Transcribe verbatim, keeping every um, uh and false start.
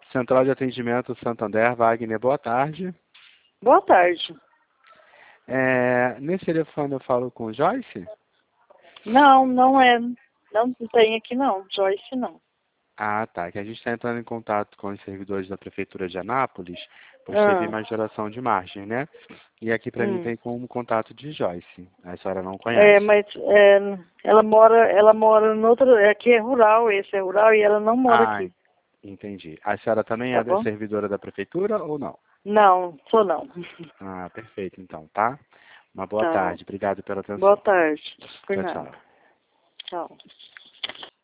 Central de Atendimento Santander, Wagner, boa tarde. Boa tarde. É, nesse telefone eu falo com Joyce? Não, não é. Não tem aqui não. Joyce não. Ah, tá. Que a gente está entrando em contato com os servidores da Prefeitura de Anápolis, por Ah, servir majoração de margem, né? E aqui para mim hum. tem como contato de Joyce. A senhora não É, conhece. mas é, ela mora, ela mora no outro, aqui é rural, esse é rural e ela não mora Ah, aqui, entendi. A senhora também tá é da bom? servidora da Prefeitura ou não? Não, sou não. Ah, perfeito, então, tá? Uma boa Tá. tarde. Obrigado pela Boa atenção. tarde. Por Tchau, nada. tchau. Tchau.